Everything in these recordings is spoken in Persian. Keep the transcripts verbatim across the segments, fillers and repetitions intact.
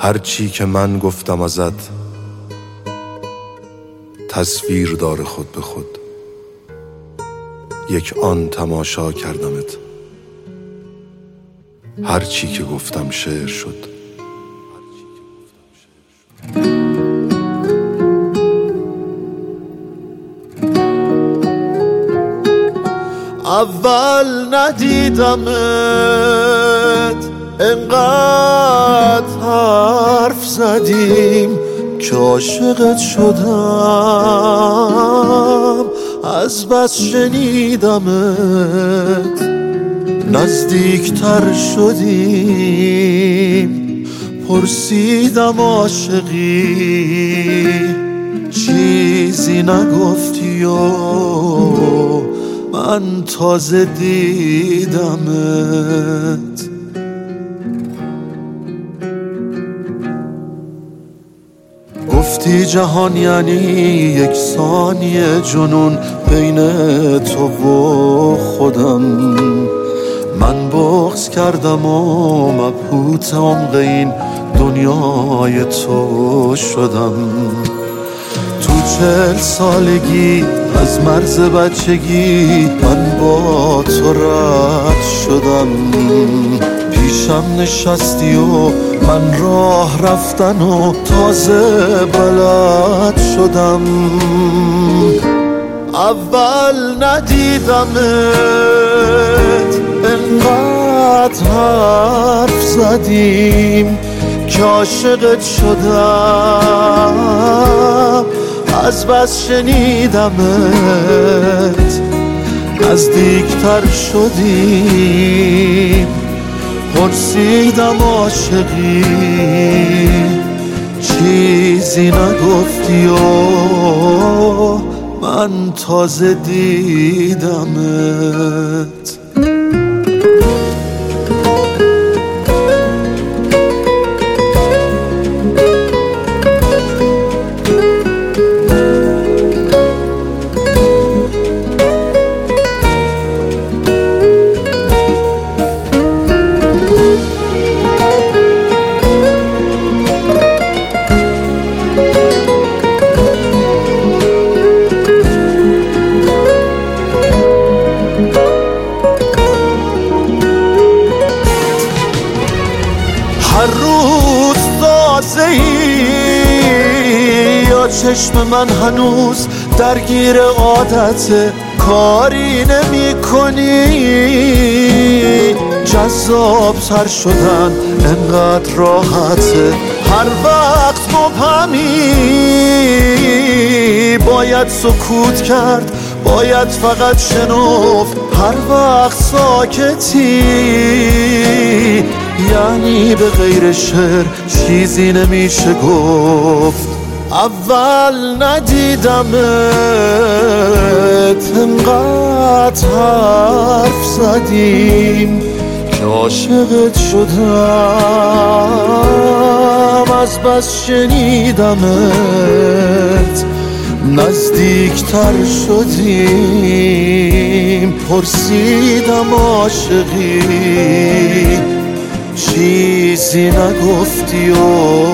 هرچی که من گفتم ازت تصویر داره خود به خود، یک آن تماشا کردمت. هرچی که گفتم شعر شد. اول ندیدمت انقدر حرف زدیم که عاشقت شدم، از بس شنیدمت نزدیکتر شدیم. پرسیدم عاشقی چیزی نگفتی و من تازه دیدمت. گفتی جهان یعنی یک ثانیه جنون بین تو و خودم. من بغض کردم و مبهوت عمق این دنیای تو شدم. تو چهل سالگی از مرز بچگی من با تو رد شدم. پیشم نشستی و من راه رفتن و تازه بلد شدم. اول ندیدمت انقدر حرف زدیم که عاشقت شدم، از بس شنیدمت نزدیکتر شدیم. پرسیدم عاشقی چیزی نگفتی و من تازه دیدمت. هر روز تازه‌ای یا چشم من هنوز درگیر عادت کاری نمی کنی. جذاب تر شدن انقدر راحته، هر وقت مبهمی. باید سکوت کرد، باید فقط شنفت هر وقت ساکتی. یعنی به غیر شعر چیزی نمیشه گفت. اول ندیدمت انقدر حرف زدیم که عاشقت شدم، از بس شنیدمت نزدیکتر شدیم. پرسیدم عاشقی چیزی نگفتی و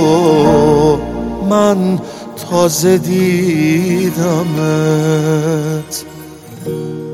من تازه دیدمت.